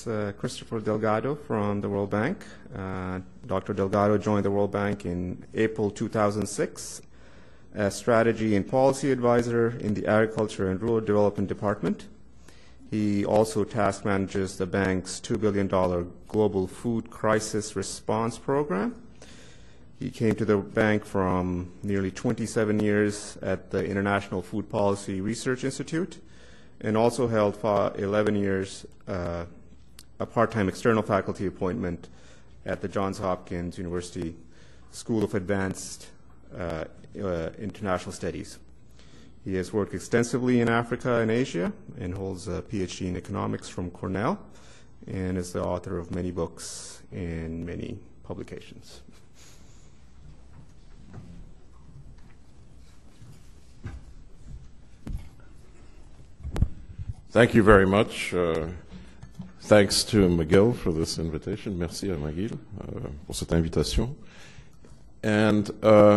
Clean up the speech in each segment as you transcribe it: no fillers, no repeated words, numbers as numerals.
is Christopher Delgado from the World Bank. Dr. Delgado joined the World Bank in April 2006 as Strategy and Policy Advisor in the Agriculture and Rural Development Department. He also task manages the bank's $2 billion Global Food Crisis Response Program. He came to the bank from nearly 27 years at the International Food Policy Research Institute, and also held for 11 years a part-time external faculty appointment at the Johns Hopkins University School of Advanced International Studies. He has worked extensively in Africa and Asia and holds a PhD in economics from Cornell and is the author of many books and many publications. Thank you very much. Thanks to McGill for this invitation. Merci à McGill pour cette invitation. And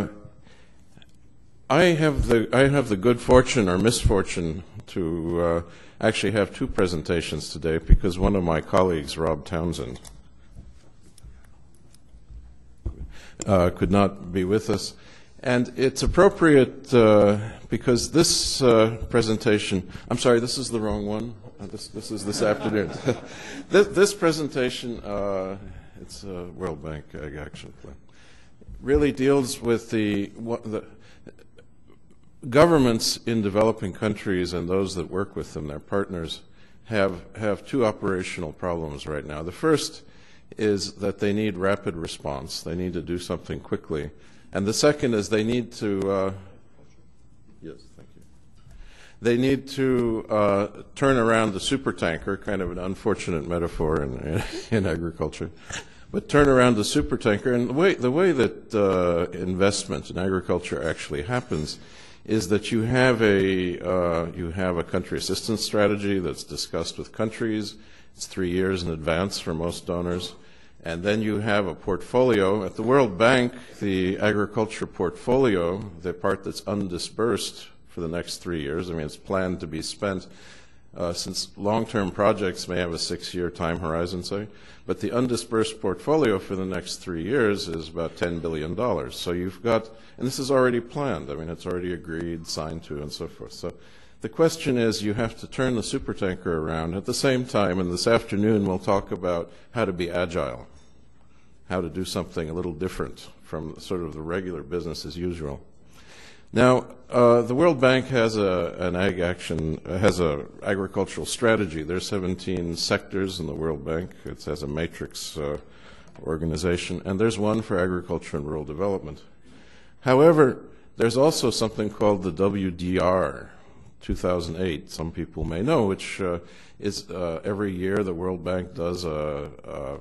I have the good fortune or misfortune to actually have two presentations today because one of my colleagues, Rob Townsend, could not be with us. And it's appropriate because this presentation, I'm sorry, this is the wrong one. This is this afternoon. This presentation, it's a World Bank Ag Action Plan, really deals with the governments in developing countries and those that work with them, their partners, have two operational problems right now. The first is that they need rapid response. They need to do something quickly. And the second is they need to, yes, thank you. They need to turn around the supertanker, kind of an unfortunate metaphor in agriculture, but turn around the supertanker. And the way that investment in agriculture actually happens is that you have a country assistance strategy that's discussed with countries. It's 3 years in advance for most donors. And then you have a portfolio. At the World Bank, the agriculture portfolio, the part that's undisbursed for the next 3 years, I mean, it's planned to be spent since long-term projects may have a 6-year time horizon, say, but the undisbursed portfolio for the next 3 years is about $10 billion. So you've got, and this is already planned. I mean, it's already agreed, signed to, and so forth. So the question is, you have to turn the supertanker around at the same time, and this afternoon we'll talk about how to be agile, how to do something a little different from sort of the regular business as usual. Now, the World Bank has an agricultural strategy. There's 17 sectors in the World Bank. It has a matrix organization, and there's one for agriculture and rural development. However, there's also something called the WDR 2008, some people may know, which is every year the World Bank does or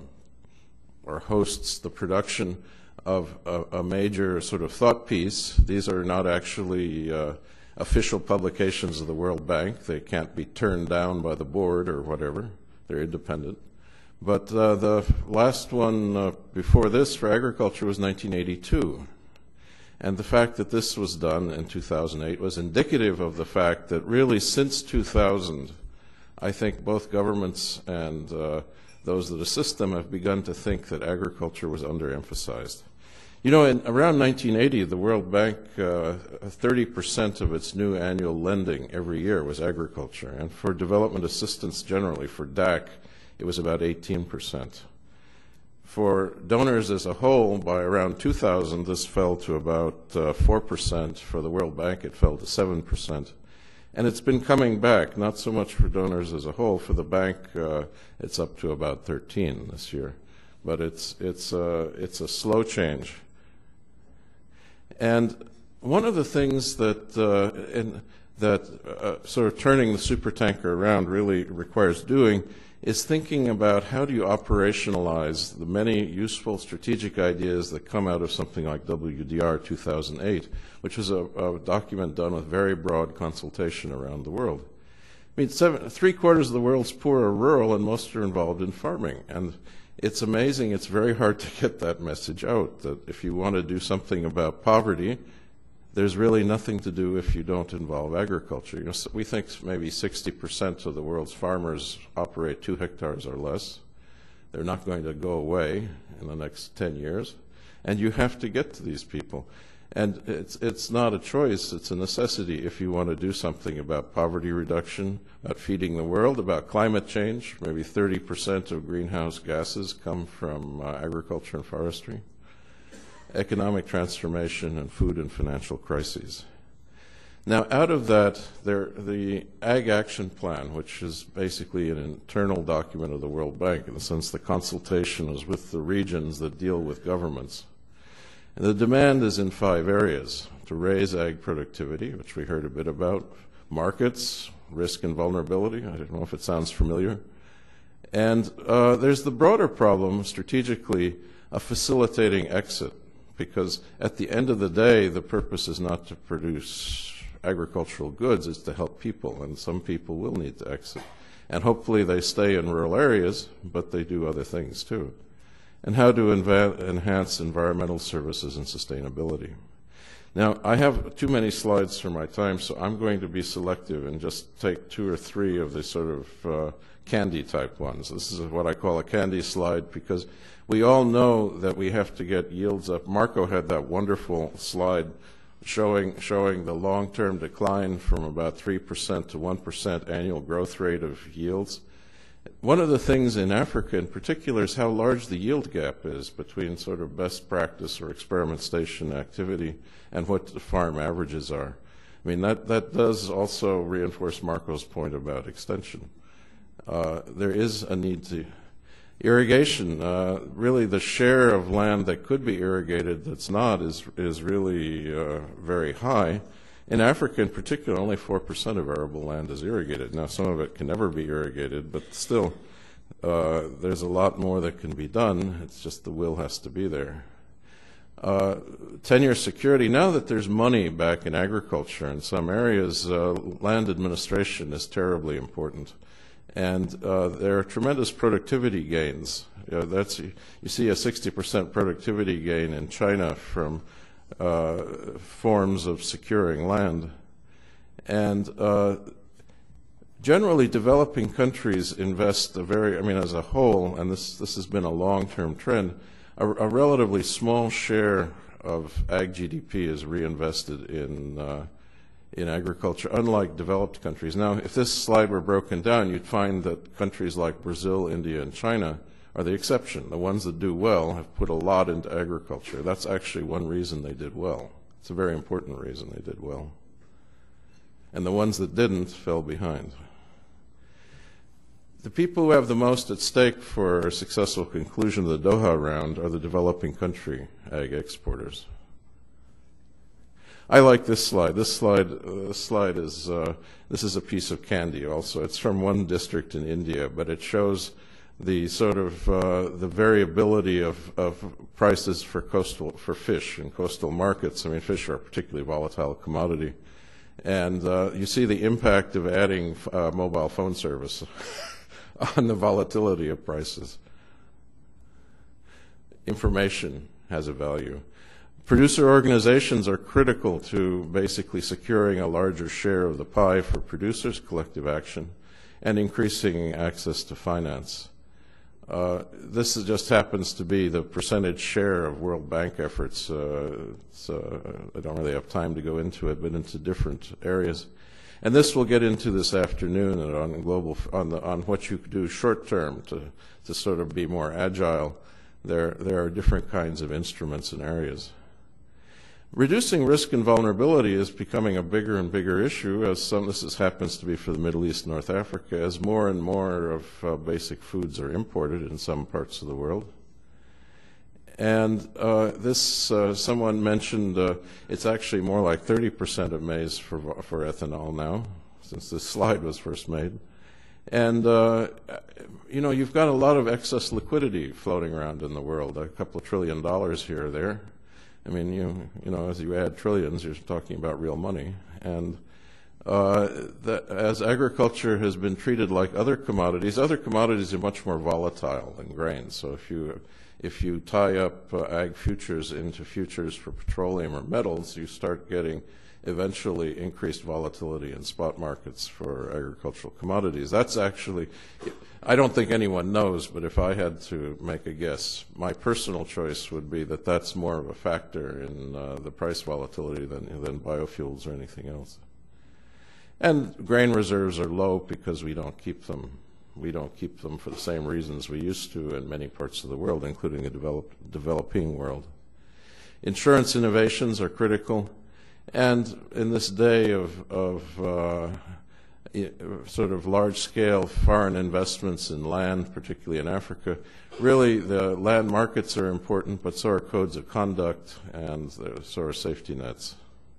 hosts the production of a major sort of thought piece. These are not actually official publications of the World Bank. They can't be turned down by the board or whatever. They're independent. But the last one before this for agriculture was 1982. And the fact that this was done in 2008 was indicative of the fact that really since 2000, I think both governments and those that assist them have begun to think that agriculture was underemphasized. You know, around 1980, the World Bank, 30% of its new annual lending every year was agriculture. And for development assistance generally, for DAC, it was about 18%. For donors as a whole, by around 2000, this fell to about 4%. For the World Bank, it fell to 7%. And it's been coming back, not so much for donors as a whole. For the bank, it's up to about 13 this year. But it's a slow change. And one of the things that sort of turning the supertanker around really requires doing is thinking about how do you operationalize the many useful strategic ideas that come out of something like WDR 2008, which was a document done with very broad consultation around the world. I mean, 3/4 of the world's poor are rural, and most are involved in farming. And it's amazing, it's very hard to get that message out, that if you want to do something about poverty, there's really nothing to do if you don't involve agriculture. You know, so we think maybe 60% of the world's farmers operate 2 hectares or less. They're not going to go away in the next 10 years. And you have to get to these people. And it's not a choice, it's a necessity if you want to do something about poverty reduction, about feeding the world, about climate change. Maybe 30% of greenhouse gases come from agriculture and forestry. Economic transformation, and food and financial crises. Now, out of that, the Ag Action Plan, which is basically an internal document of the World Bank, in the sense the consultation is with the regions that deal with governments. And the demand is in 5 areas: to raise ag productivity, which we heard a bit about, markets, risk and vulnerability, I don't know if it sounds familiar, and there's the broader problem, strategically, of facilitating exit. Because at the end of the day, the purpose is not to produce agricultural goods, it's to help people, and some people will need to exit. And hopefully they stay in rural areas, but they do other things too. And how to enhance environmental services and sustainability. Now, I have too many slides for my time, so I'm going to be selective and just take 2 or 3 of the sort of candy type ones. This is what I call a candy slide, because we all know that we have to get yields up. Marco had that wonderful slide showing the long-term decline from about 3% to 1% annual growth rate of yields. One of the things in Africa in particular is how large the yield gap is between sort of best practice or experimentation activity and what the farm averages are. I mean, that does also reinforce Marco's point about extension. There is a need to irrigation. Really, the share of land that could be irrigated that's not is really very high. In Africa, in particular, only 4% of arable land is irrigated. Now, some of it can never be irrigated, but still, there's a lot more that can be done. It's just the will has to be there. Tenure security. Now that there's money back in agriculture in some areas, land administration is terribly important. And there are tremendous productivity gains. You see a 60% productivity gain in China from forms of securing land. And generally, developing countries invest as a whole, and this has been a long-term trend, a relatively small share of ag GDP is reinvested in agriculture, unlike developed countries. Now, if this slide were broken down, you'd find that countries like Brazil, India, and China are the exception. The ones that do well have put a lot into agriculture. That's actually one reason they did well. It's a very important reason they did well. And the ones that didn't fell behind. The people who have the most at stake for a successful conclusion of the Doha round are the developing country ag exporters. I like this slide. This slide is this is a piece of candy. Also, it's from one district in India, but it shows the sort of the variability of prices for fish in coastal markets. I mean, fish are a particularly volatile commodity, and you see the impact of adding mobile phone service on the volatility of prices. Information has a value. Producer organizations are critical to basically securing a larger share of the pie for producers, collective action, and increasing access to finance. This just happens to be the percentage share of World Bank efforts. I don't really have time to go into it, but into different areas. And this we'll get into this afternoon on what you could do short term to sort of be more agile. There are different kinds of instruments and areas. Reducing risk and vulnerability is becoming a bigger and bigger issue, as this happens to be for the Middle East, North Africa, as more and more of basic foods are imported in some parts of the world. And someone mentioned it's actually more like 30% of maize for ethanol now, since this slide was first made. And, you've got a lot of excess liquidity floating around in the world, a couple of $1 trillion here or there. I mean, as you add trillions, you're talking about real money. And as agriculture has been treated like other commodities are much more volatile than grain. So if you tie up ag futures into futures for petroleum or metals, you start getting eventually increased volatility in spot markets for agricultural commodities. That's actually, I don't think anyone knows, but if I had to make a guess, my personal choice would be that that's more of a factor in the price volatility than biofuels or anything else. And grain reserves are low because we don't keep them. We don't keep them for the same reasons we used to in many parts of the world, including the developing world. Insurance innovations are critical. And in this day of sort of large-scale foreign investments in land, particularly in Africa, really the land markets are important, but so are codes of conduct and so are safety nets.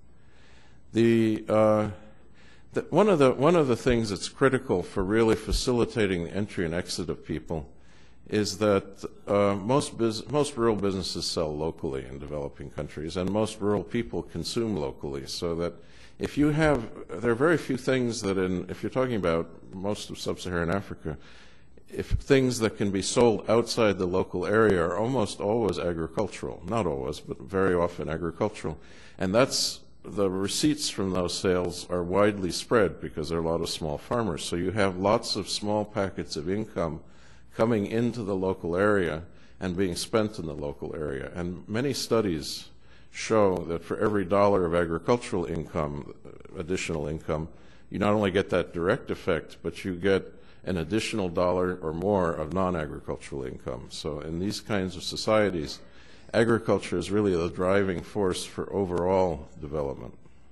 One of the things that's critical for really facilitating the entry and exit of people is that most rural businesses sell locally in developing countries, and most rural people consume locally. So that there are very few things that if you're talking about most of sub-Saharan Africa, if things that can be sold outside the local area are almost always agricultural. Not always, but very often agricultural. And the receipts from those sales are widely spread because there are a lot of small farmers. So you have lots of small packets of income coming into the local area and being spent in the local area. And many studies show that for every dollar of agricultural income, additional income, you not only get that direct effect, but you get an additional dollar or more of non-agricultural income. So in these kinds of societies, agriculture is really the driving force for overall development.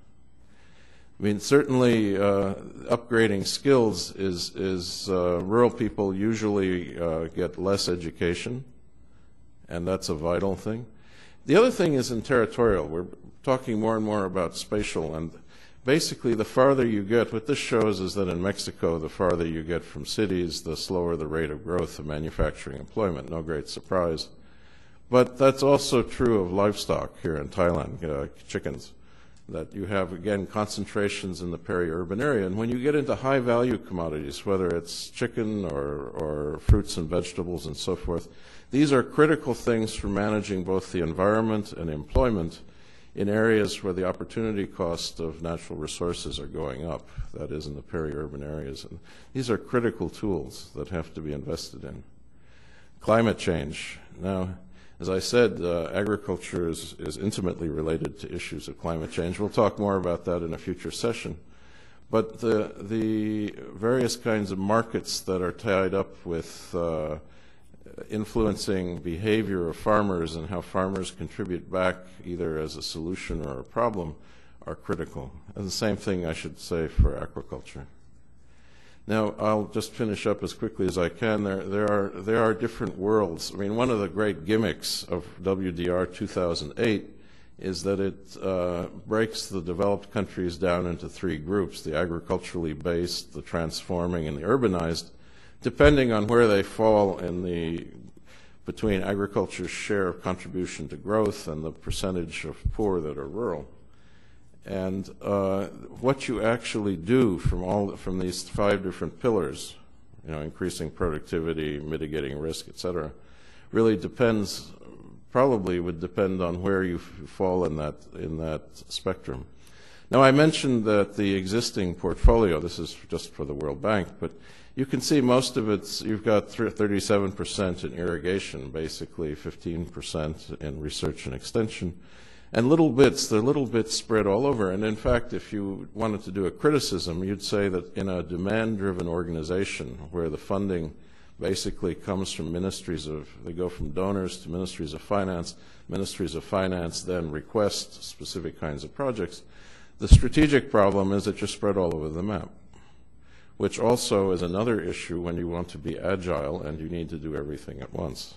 I mean, certainly upgrading skills is rural people usually get less education, and that's a vital thing. The other thing is in territorial. We're talking more and more about spatial, and basically the farther you get, what this shows is that in Mexico, the farther you get from cities, the slower the rate of growth of manufacturing employment. No great surprise. But that's also true of livestock here in Thailand, chickens, that you have, again, concentrations in the peri-urban area. And when you get into high-value commodities, whether it's chicken or fruits and vegetables and so forth, these are critical things for managing both the environment and employment in areas where the opportunity cost of natural resources are going up, that is, in the peri-urban areas. And these are critical tools that have to be invested in. Climate change. Now, as I said, agriculture is intimately related to issues of climate change. We'll talk more about that in a future session. But the various kinds of markets that are tied up with influencing behavior of farmers and how farmers contribute back either as a solution or a problem are critical. And the same thing I should say for aquaculture. Now, I'll just finish up as quickly as I can. There are different worlds. I mean, one of the great gimmicks of WDR 2008 is that it breaks the developed countries down into three groups: the agriculturally based, the transforming, and the urbanized, depending on where they fall in between agriculture's share of contribution to growth and the percentage of poor that are rural. And what you actually do from these five different pillars, increasing productivity, mitigating risk, etc., really probably would depend on where you fall in that spectrum. Now, I mentioned that the existing portfolio, this is just for the World Bank, but you can see most of you've got 37% in irrigation, basically 15% in research and extension, and they're little bits spread all over. And in fact, if you wanted to do a criticism, you'd say that in a demand-driven organization where the funding basically comes from they go from donors to ministries of finance then request specific kinds of projects, the strategic problem is that you're spread all over the map, which also is another issue when you want to be agile and you need to do everything at once.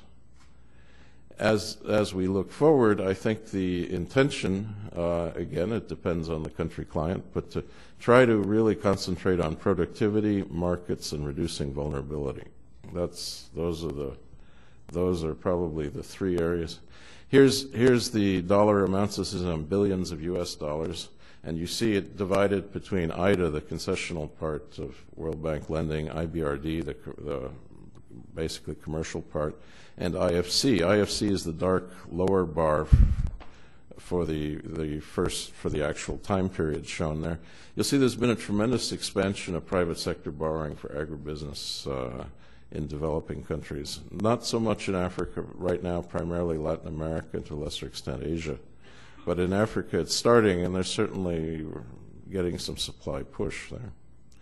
As we look forward, I think the intention, again, it depends on the country client, but to try to really concentrate on productivity, markets, and reducing vulnerability. Those are probably the three areas. Here's the dollar amounts. This is on billions of US dollars. And you see it divided between IDA, the concessional part of World Bank lending, IBRD, the basically commercial part, and IFC. IFC is the dark lower bar for the actual time period shown there. You'll see there's been a tremendous expansion of private sector borrowing for agribusiness in developing countries. Not so much in Africa right now, primarily Latin America, and to a lesser extent Asia. But in Africa it's starting, and they're certainly getting some supply push there.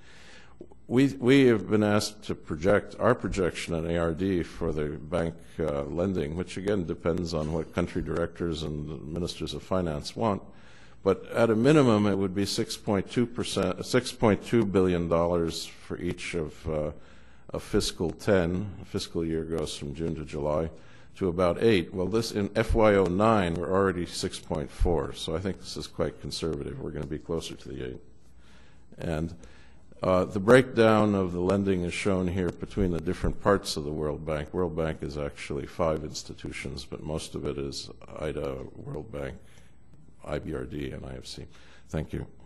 We have been asked to project our projection at ARD for the bank lending, which again depends on what country directors and ministers of finance want. But at a minimum, it would be $6.2 billion for each of fiscal 10. Fiscal year goes from June to July to about 8. Well, this in FY09 we're already 6.4. So I think this is quite conservative. We're going to be closer to the 8. And the breakdown of the lending is shown here between the different parts of the World Bank. World Bank is actually 5 institutions, but most of it is IDA, World Bank, IBRD, and IFC. Thank you.